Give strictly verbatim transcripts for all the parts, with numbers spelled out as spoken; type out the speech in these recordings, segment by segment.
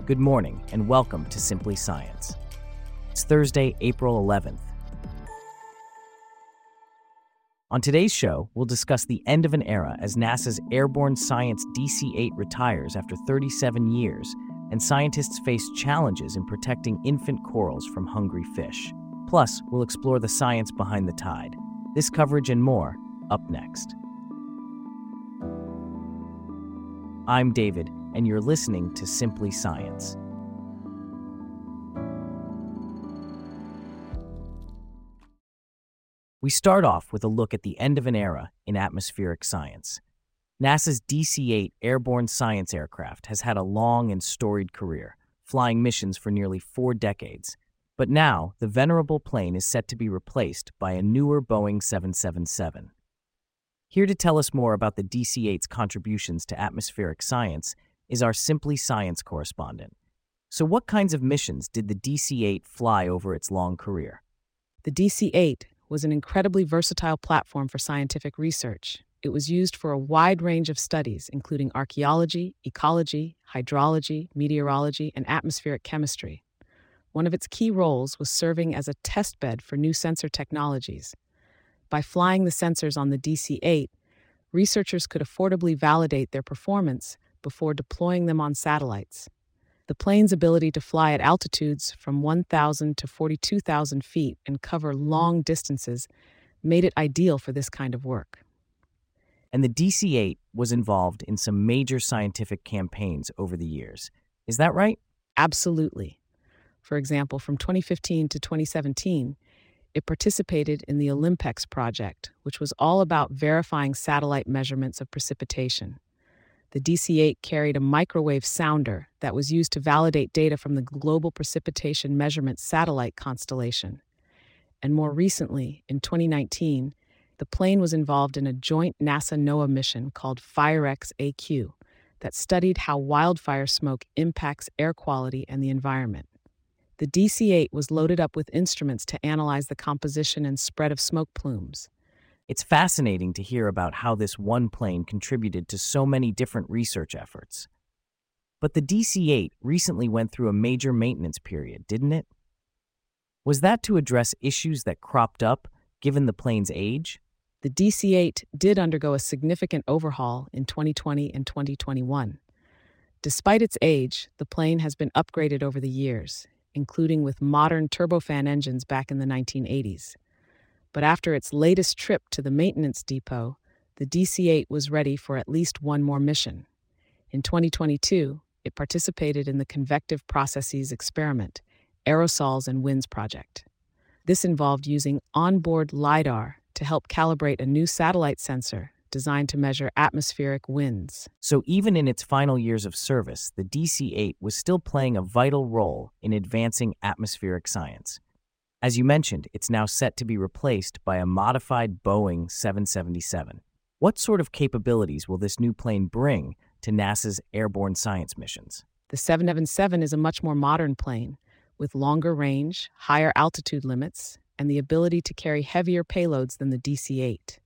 Good morning, and welcome to Simply Science. It's Thursday, April eleventh. On today's show, we'll discuss the end of an era as NASA's Airborne Science D C eight retires after thirty-seven years, and scientists face challenges in protecting infant corals from hungry fish. Plus, we'll explore the science behind the tide. This coverage and more, up next. I'm David, and you're listening to Simply Science. We start off with a look at the end of an era in atmospheric science. NASA's D C eight Airborne Science aircraft has had a long and storied career, flying missions for nearly four decades. But now, the venerable plane is set to be replaced by a newer Boeing seven seventy-seven. Here to tell us more about the D C eight's contributions to atmospheric science is our Simply Science correspondent. So what kinds of missions did the D C eight fly over its long career? The D C eight was an incredibly versatile platform for scientific research. It was used for a wide range of studies, including archaeology, ecology, hydrology, meteorology, and atmospheric chemistry. One of its key roles was serving as a testbed for new sensor technologies. By flying the sensors on the D C eight, researchers could affordably validate their performance before deploying them on satellites. The plane's ability to fly at altitudes from one thousand to forty-two thousand feet and cover long distances made it ideal for this kind of work. And the D C eight was involved in some major scientific campaigns over the years. Is that right? Absolutely. For example, from twenty fifteen to twenty seventeen, it participated in the Olympex project, which was all about verifying satellite measurements of precipitation. The D C eight carried a microwave sounder that was used to validate data from the Global Precipitation Measurement Satellite constellation. And more recently, in twenty nineteen, the plane was involved in a joint NASA-NOAA mission called FIRE-X A Q that studied how wildfire smoke impacts air quality and the environment. The D C eight was loaded up with instruments to analyze the composition and spread of smoke plumes. It's fascinating to hear about how this one plane contributed to so many different research efforts. But the D C eight recently went through a major maintenance period, didn't it? Was that to address issues that cropped up given the plane's age? The D C eight did undergo a significant overhaul in twenty twenty and twenty twenty-one. Despite its age, the plane has been upgraded over the years, including with modern turbofan engines back in the nineteen eighties. But after its latest trip to the maintenance depot, the D C eight was ready for at least one more mission. In twenty twenty-two, it participated in the Convective Processes Experiment, Aerosols and Winds project. This involved using onboard LiDAR to help calibrate a new satellite sensor designed to measure atmospheric winds. So even in its final years of service, the D C eight was still playing a vital role in advancing atmospheric science. As you mentioned, it's now set to be replaced by a modified Boeing seven seventy-seven. What sort of capabilities will this new plane bring to NASA's airborne science missions? The seven seventy-seven is a much more modern plane, with longer range, higher altitude limits, and the ability to carry heavier payloads than the D C eight.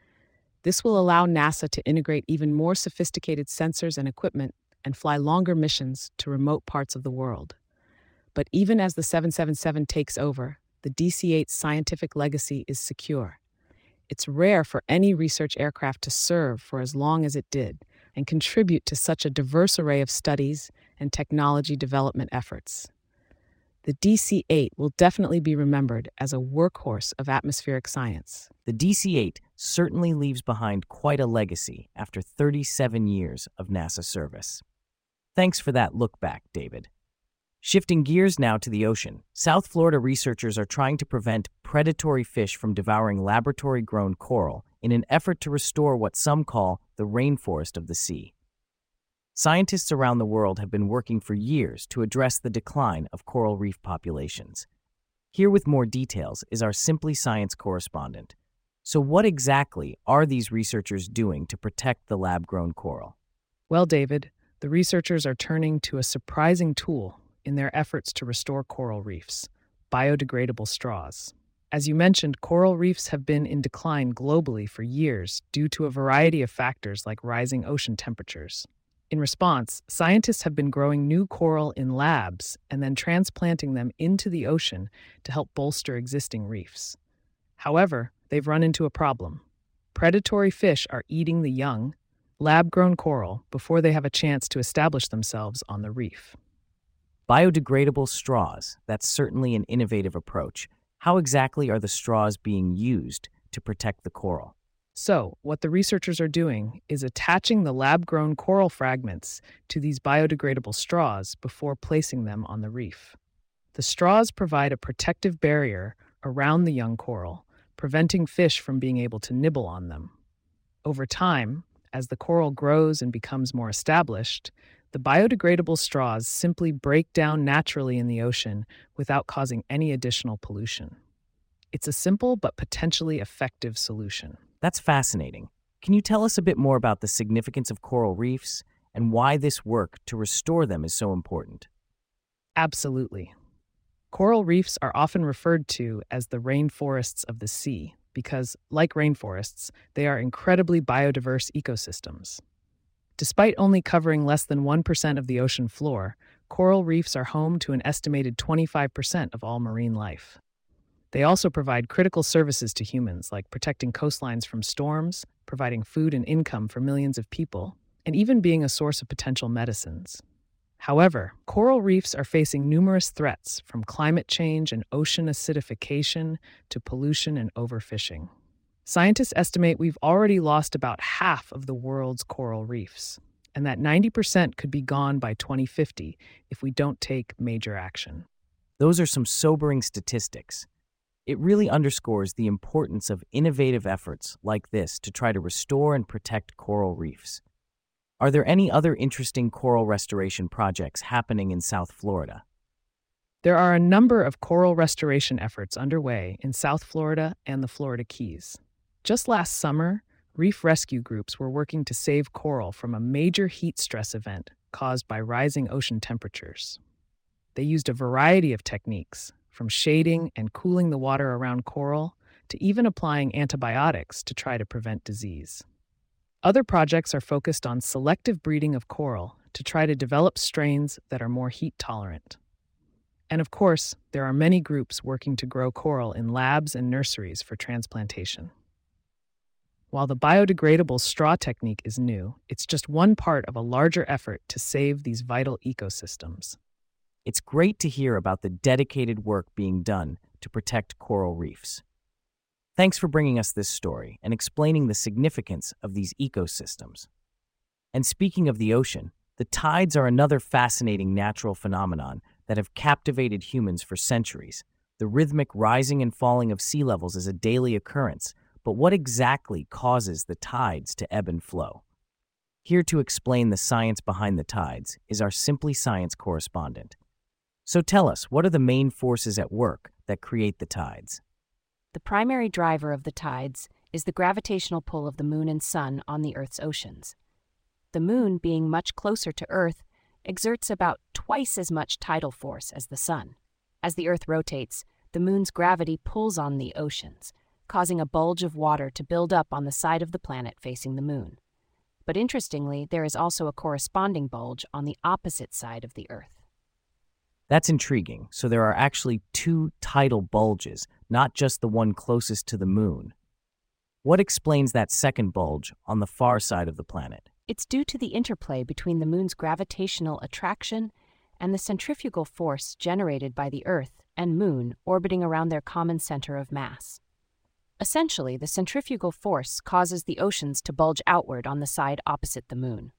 This will allow NASA to integrate even more sophisticated sensors and equipment and fly longer missions to remote parts of the world. But even as the seven seventy-seven takes over, the D C eight's scientific legacy is secure. It's rare for any research aircraft to serve for as long as it did and contribute to such a diverse array of studies and technology development efforts. The D C eight will definitely be remembered as a workhorse of atmospheric science. The D C eight certainly leaves behind quite a legacy after thirty-seven years of NASA service. Thanks for that look back, David. Shifting gears now to the ocean, South Florida researchers are trying to prevent predatory fish from devouring laboratory-grown coral in an effort to restore what some call the rainforest of the sea. Scientists around the world have been working for years to address the decline of coral reef populations. Here with more details is our Simply Science correspondent. So what exactly are these researchers doing to protect the lab-grown coral? Well, David, the researchers are turning to a surprising tool in their efforts to restore coral reefs: biodegradable straws. As you mentioned, coral reefs have been in decline globally for years due to a variety of factors like rising ocean temperatures. In response, scientists have been growing new coral in labs and then transplanting them into the ocean to help bolster existing reefs. However, they've run into a problem. Predatory fish are eating the young, lab-grown coral before they have a chance to establish themselves on the reef. Biodegradable straws. That's certainly an innovative approach. How exactly are the straws being used to protect the coral? So, what the researchers are doing is attaching the lab-grown coral fragments to these biodegradable straws before placing them on the reef. The straws provide a protective barrier around the young coral, preventing fish from being able to nibble on them. Over time, as the coral grows and becomes more established, the biodegradable straws simply break down naturally in the ocean without causing any additional pollution. It's a simple but potentially effective solution. That's fascinating. Can you tell us a bit more about the significance of coral reefs and why this work to restore them is so important? Absolutely. Coral reefs are often referred to as the rainforests of the sea because, like rainforests, they are incredibly biodiverse ecosystems. Despite only covering less than one percent of the ocean floor, coral reefs are home to an estimated twenty-five percent of all marine life. They also provide critical services to humans, like protecting coastlines from storms, providing food and income for millions of people, and even being a source of potential medicines. However, coral reefs are facing numerous threats, from climate change and ocean acidification to pollution and overfishing. Scientists estimate we've already lost about half of the world's coral reefs, and that ninety percent could be gone by twenty fifty if we don't take major action. Those are some sobering statistics. It really underscores the importance of innovative efforts like this to try to restore and protect coral reefs. Are there any other interesting coral restoration projects happening in South Florida? There are a number of coral restoration efforts underway in South Florida and the Florida Keys. Just last summer, reef rescue groups were working to save coral from a major heat stress event caused by rising ocean temperatures. They used a variety of techniques, from shading and cooling the water around coral to even applying antibiotics to try to prevent disease. Other projects are focused on selective breeding of coral to try to develop strains that are more heat tolerant. And of course, there are many groups working to grow coral in labs and nurseries for transplantation. While the biodegradable straw technique is new, it's just one part of a larger effort to save these vital ecosystems. It's great to hear about the dedicated work being done to protect coral reefs. Thanks for bringing us this story and explaining the significance of these ecosystems. And speaking of the ocean, the tides are another fascinating natural phenomenon that have captivated humans for centuries. The rhythmic rising and falling of sea levels is a daily occurrence, but what exactly causes the tides to ebb and flow? Here to explain the science behind the tides is our Simply Science correspondent. So tell us, what are the main forces at work that create the tides? The primary driver of the tides is the gravitational pull of the moon and sun on the Earth's oceans. The moon, being much closer to Earth, exerts about twice as much tidal force as the sun. As the Earth rotates, the moon's gravity pulls on the oceans, causing a bulge of water to build up on the side of the planet facing the moon. But interestingly, there is also a corresponding bulge on the opposite side of the Earth. That's intriguing. So there are actually two tidal bulges, not just the one closest to the moon. What explains that second bulge on the far side of the planet? It's due to the interplay between the moon's gravitational attraction and the centrifugal force generated by the Earth and moon orbiting around their common center of mass. Essentially, the centrifugal force causes the oceans to bulge outward on the side opposite the moon.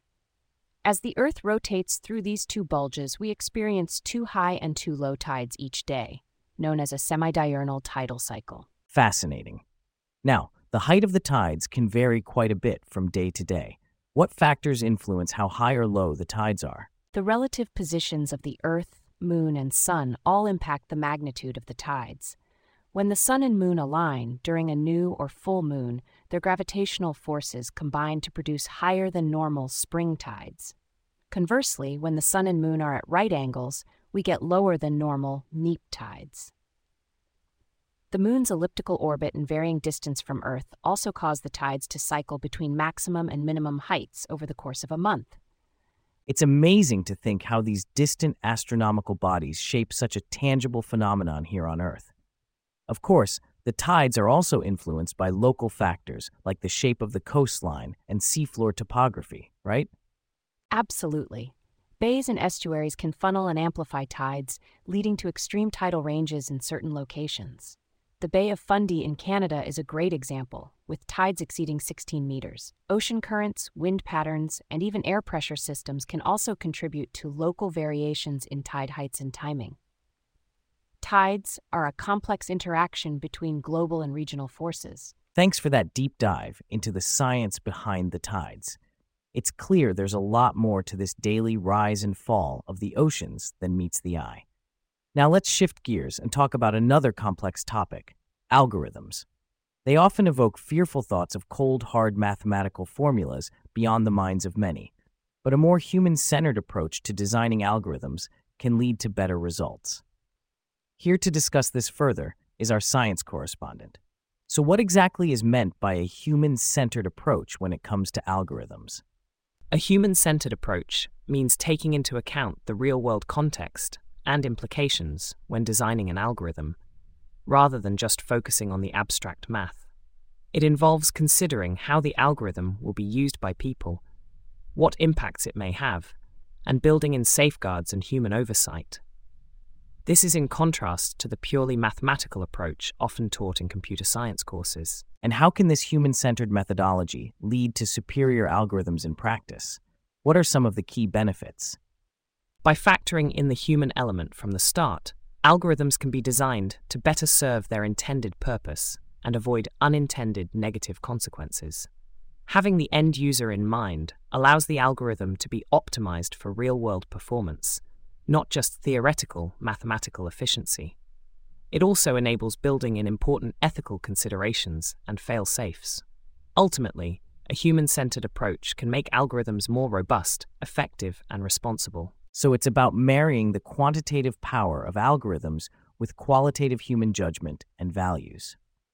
As the Earth rotates through these two bulges, we experience two high and two low tides each day, known as a semidiurnal tidal cycle. Fascinating. Now, the height of the tides can vary quite a bit from day to day. What factors influence how high or low the tides are? The relative positions of the Earth, moon, and sun all impact the magnitude of the tides. When the sun and moon align during a new or full moon, their gravitational forces combine to produce higher than normal spring tides. Conversely, when the sun and moon are at right angles, we get lower than normal neap tides. The moon's elliptical orbit and varying distance from Earth also cause the tides to cycle between maximum and minimum heights over the course of a month. It's amazing to think how these distant astronomical bodies shape such a tangible phenomenon here on Earth. Of course, the tides are also influenced by local factors like the shape of the coastline and seafloor topography, right? Absolutely. Bays and estuaries can funnel and amplify tides, leading to extreme tidal ranges in certain locations. The Bay of Fundy in Canada is a great example, with tides exceeding sixteen meters. Ocean currents, wind patterns, and even air pressure systems can also contribute to local variations in tide heights and timing. Tides are a complex interaction between global and regional forces. Thanks for that deep dive into the science behind the tides. It's clear there's a lot more to this daily rise and fall of the oceans than meets the eye. Now let's shift gears and talk about another complex topic, algorithms. They often evoke fearful thoughts of cold, hard mathematical formulas beyond the minds of many, but a more human-centered approach to designing algorithms can lead to better results. Here to discuss this further is our science correspondent. So what exactly is meant by a human-centered approach when it comes to algorithms? A human-centered approach means taking into account the real-world context and implications when designing an algorithm, rather than just focusing on the abstract math. It involves considering how the algorithm will be used by people, what impacts it may have, and building in safeguards and human oversight. This is in contrast to the purely mathematical approach often taught in computer science courses. And how can this human-centered methodology lead to superior algorithms in practice? What are some of the key benefits? By factoring in the human element from the start, algorithms can be designed to better serve their intended purpose and avoid unintended negative consequences. Having the end user in mind allows the algorithm to be optimized for real-world performance, not just theoretical mathematical efficiency. It also enables building in important ethical considerations and fail-safes. Ultimately, a human-centered approach can make algorithms more robust, effective, and responsible. So it's about marrying the quantitative power of algorithms with qualitative human judgment and values.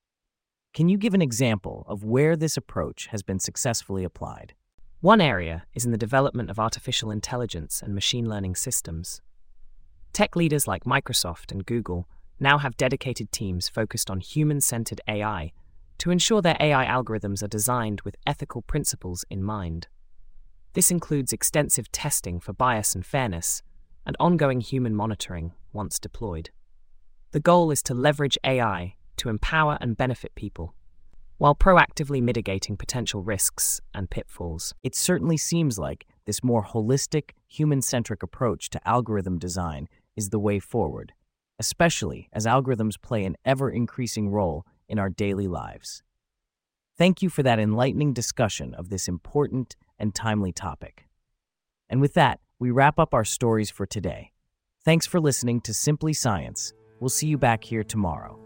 Can you give an example of where this approach has been successfully applied? One area is in the development of artificial intelligence and machine learning systems. Tech leaders like Microsoft and Google now have dedicated teams focused on human-centered A I to ensure their A I algorithms are designed with ethical principles in mind. This includes extensive testing for bias and fairness, and ongoing human monitoring once deployed. The goal is to leverage A I to empower and benefit people, while proactively mitigating potential risks and pitfalls. It certainly seems like this more holistic, human-centric approach to algorithm design is the way forward, especially as algorithms play an ever-increasing role in our daily lives. Thank you for that enlightening discussion of this important and timely topic. And with that, we wrap up our stories for today. Thanks for listening to Simply Science. We'll see you back here tomorrow.